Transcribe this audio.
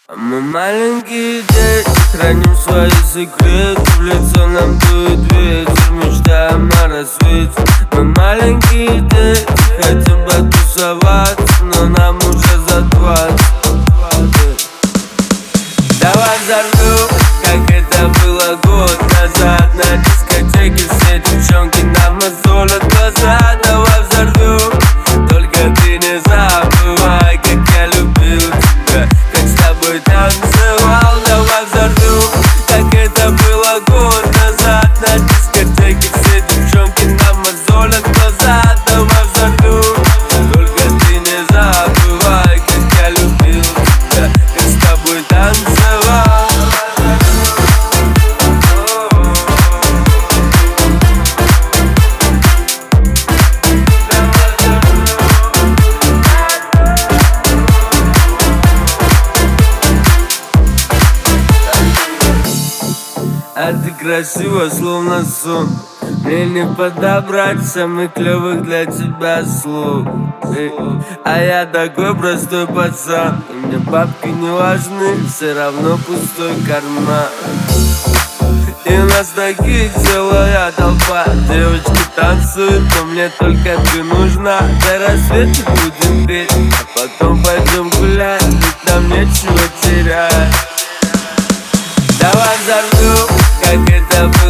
Мы маленькие дети, храним свои секреты. В лицо нам дует ветер, мечтаем о рассвете. Мы маленькие дети, хотим потусоваться, но нам уже за 20. Давай взорвем, как это было год назад. На дискотеке все девчонки нам мозолят глаза. Давай взорвем, только ты не забывай, как я любил тебя, как с тобой танцевал. Давай взорвем, как это было год назад. На дискотеке все девчонки нам мозолят глаза. Давай взорвем, только ты не забывай, как я любил тебя, как с тобой танцевал. А ты красива, словно сон. Мне не подобрать самых клёвых для тебя слов. А я такой простой пацан, и мне бабки не важны, все равно пустой карман. И у нас таких целая толпа. Девочки танцуют, но мне только ты нужна. До рассвета будем петь, а потом пойдем гулять, ведь нам нечего терять. Давай взорвем, как это было